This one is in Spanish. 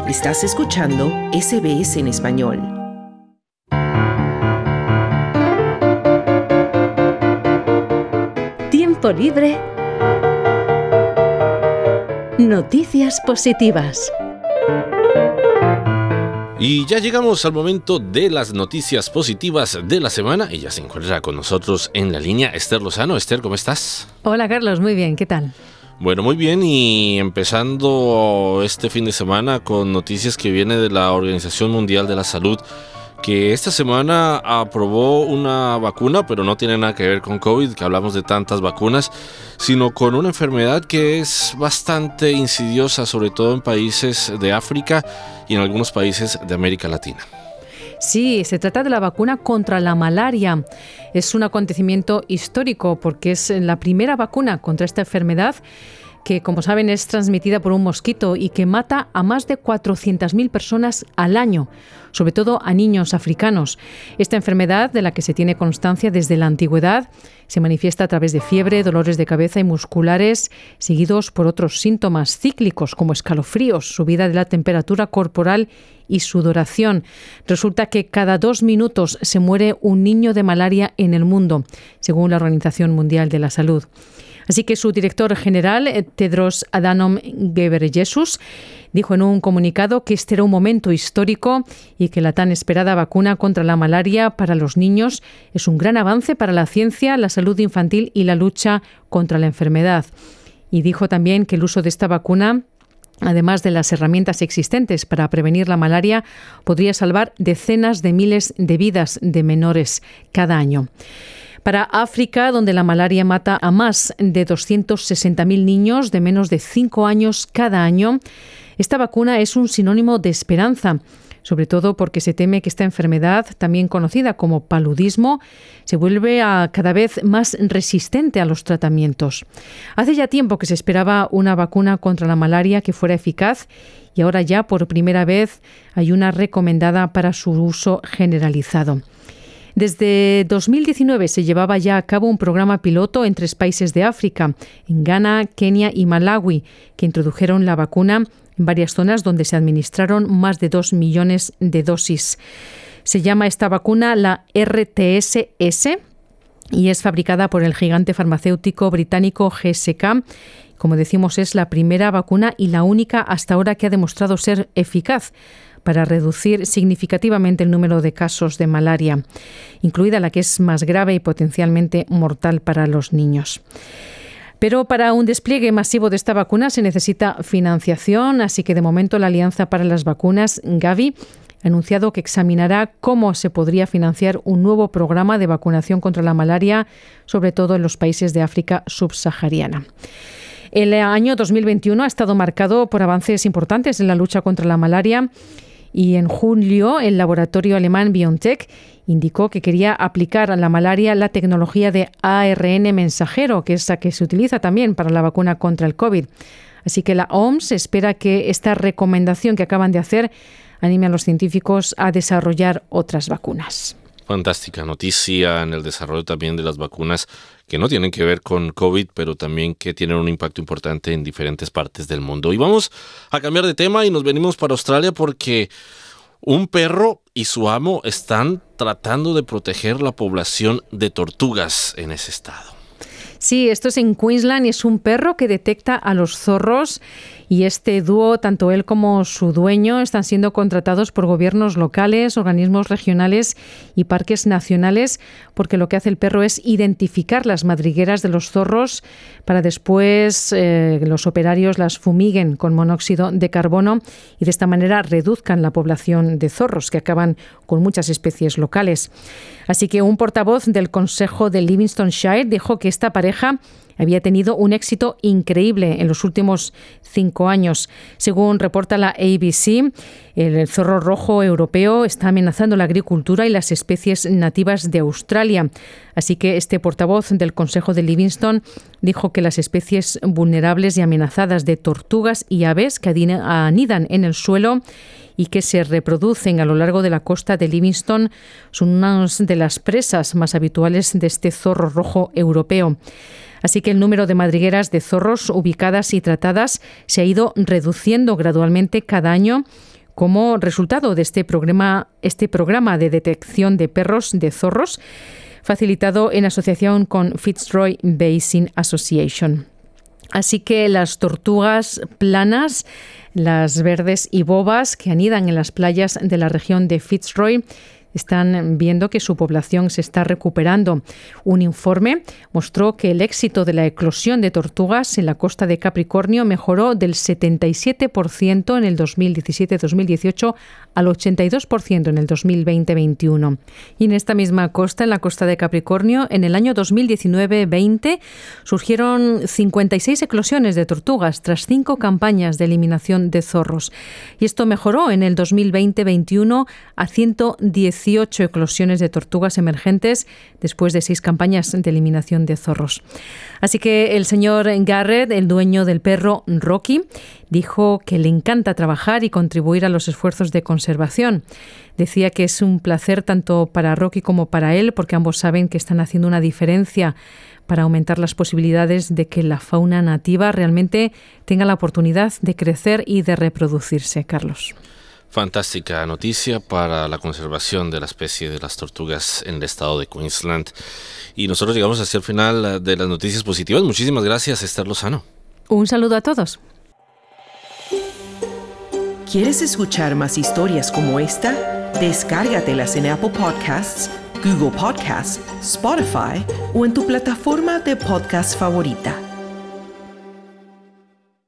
Estás escuchando SBS en español. Tiempo libre. Noticias positivas. Y ya llegamos al momento de las noticias positivas de la semana. Ella se encuentra con nosotros en la línea, Esther Lozano. Esther, ¿cómo estás? Hola Carlos, muy bien, ¿qué tal? Bueno, muy bien, y empezando este fin de semana con noticias que viene de la Organización Mundial de la Salud, que esta semana aprobó una vacuna, pero no tiene nada que ver con COVID, que hablamos de tantas vacunas, sino con una enfermedad que es bastante insidiosa, sobre todo en países de África y en algunos países de América Latina. Sí, se trata de la vacuna contra la malaria. Es un acontecimiento histórico porque es la primera vacuna contra esta enfermedad que, como saben, es transmitida por un mosquito y que mata a más de 400.000 personas al año, sobre todo a niños africanos. Esta enfermedad, de la que se tiene constancia desde la antigüedad, se manifiesta a través de fiebre, dolores de cabeza y musculares, seguidos por otros síntomas cíclicos como escalofríos, subida de la temperatura corporal y sudoración. Resulta que cada 2 minutos se muere un niño de malaria en el mundo, según la Organización Mundial de la Salud. Así que su director general, Tedros Adhanom Ghebreyesus, dijo en un comunicado que este era un momento histórico y que la tan esperada vacuna contra la malaria para los niños es un gran avance para la ciencia, la salud infantil y la lucha contra la enfermedad. Y dijo también que el uso de esta vacuna, además de las herramientas existentes para prevenir la malaria, podría salvar decenas de miles de vidas de menores cada año. Para África, donde la malaria mata a más de 260.000 niños de menos de 5 años cada año, esta vacuna es un sinónimo de esperanza, sobre todo porque se teme que esta enfermedad, también conocida como paludismo, se vuelve cada vez más resistente a los tratamientos. Hace ya tiempo que se esperaba una vacuna contra la malaria que fuera eficaz y ahora ya por primera vez hay una recomendada para su uso generalizado. Desde 2019 se llevaba ya a cabo un programa piloto en 3 países de África, en Ghana, Kenia y Malawi, que introdujeron la vacuna en varias zonas donde se administraron más de 2 millones de dosis. Se llama esta vacuna la RTS-S y es fabricada por el gigante farmacéutico británico GSK. Como decimos, es la primera vacuna y la única hasta ahora que ha demostrado ser eficaz para reducir significativamente el número de casos de malaria, incluida la que es más grave y potencialmente mortal para los niños. Pero para un despliegue masivo de esta vacuna se necesita financiación, así que de momento la Alianza para las Vacunas, Gavi, ha anunciado que examinará cómo se podría financiar un nuevo programa de vacunación contra la malaria, sobre todo en los países de África subsahariana. El año 2021 ha estado marcado por avances importantes en la lucha contra la malaria. Y en julio, el laboratorio alemán BioNTech indicó que quería aplicar a la malaria la tecnología de ARN mensajero, que es la que se utiliza también para la vacuna contra el COVID. Así que la OMS espera que esta recomendación que acaban de hacer anime a los científicos a desarrollar otras vacunas. Fantástica noticia en el desarrollo también de las vacunas que no tienen que ver con COVID, pero también que tienen un impacto importante en diferentes partes del mundo. Y vamos a cambiar de tema y nos venimos para Australia porque un perro y su amo están tratando de proteger la población de tortugas en ese estado. Sí, esto es en Queensland y es un perro que detecta a los zorros y este dúo, tanto él como su dueño, están siendo contratados por gobiernos locales, organismos regionales y parques nacionales porque lo que hace el perro es identificar las madrigueras de los zorros para después los operarios las fumiguen con monóxido de carbono y de esta manera reduzcan la población de zorros que acaban con muchas especies locales. Así que un portavoz del Consejo de Livingstone dijo que esta pareja había tenido un éxito increíble en los últimos 5 años. Según reporta la ABC, el zorro rojo europeo está amenazando la agricultura y las especies nativas de Australia. Así que este portavoz del Consejo de Livingstone dijo que las especies vulnerables y amenazadas de tortugas y aves que anidan en el suelo y que se reproducen a lo largo de la costa de Livingstone son una de las presas más habituales de este zorro rojo europeo. Así que el número de madrigueras de zorros ubicadas y tratadas se ha ido reduciendo gradualmente cada año, como resultado de este programa de detección de perros de zorros, facilitado en asociación con Fitzroy Basin Association. Así que las tortugas planas, las verdes y bobas que anidan en las playas de la región de Fitzroy están viendo que su población se está recuperando. Un informe mostró que el éxito de la eclosión de tortugas en la costa de Capricornio mejoró del 77% en el 2017-2018 al 82% en el 2020-21. Y en esta misma costa, en la costa de Capricornio, en el año 2019-20 surgieron 56 eclosiones de tortugas tras 5 campañas de eliminación de zorros. Y esto mejoró en el 2020-21 a 118 eclosiones de tortugas emergentes después de 6 campañas de eliminación de zorros. Así que el señor Garrett, el dueño del perro Rocky, dijo que le encanta trabajar y contribuir a los esfuerzos de conservación. Decía que es un placer tanto para Rocky como para él, porque ambos saben que están haciendo una diferencia para aumentar las posibilidades de que la fauna nativa realmente tenga la oportunidad de crecer y de reproducirse. Carlos. Fantástica noticia para la conservación de la especie de las tortugas en el estado de Queensland. Y nosotros llegamos hacia el final de las noticias positivas. Muchísimas gracias, Esther Lozano. Un saludo a todos. ¿Quieres escuchar más historias como esta? Descárgatelas en Apple Podcasts, Google Podcasts, Spotify o en tu plataforma de podcast favorita.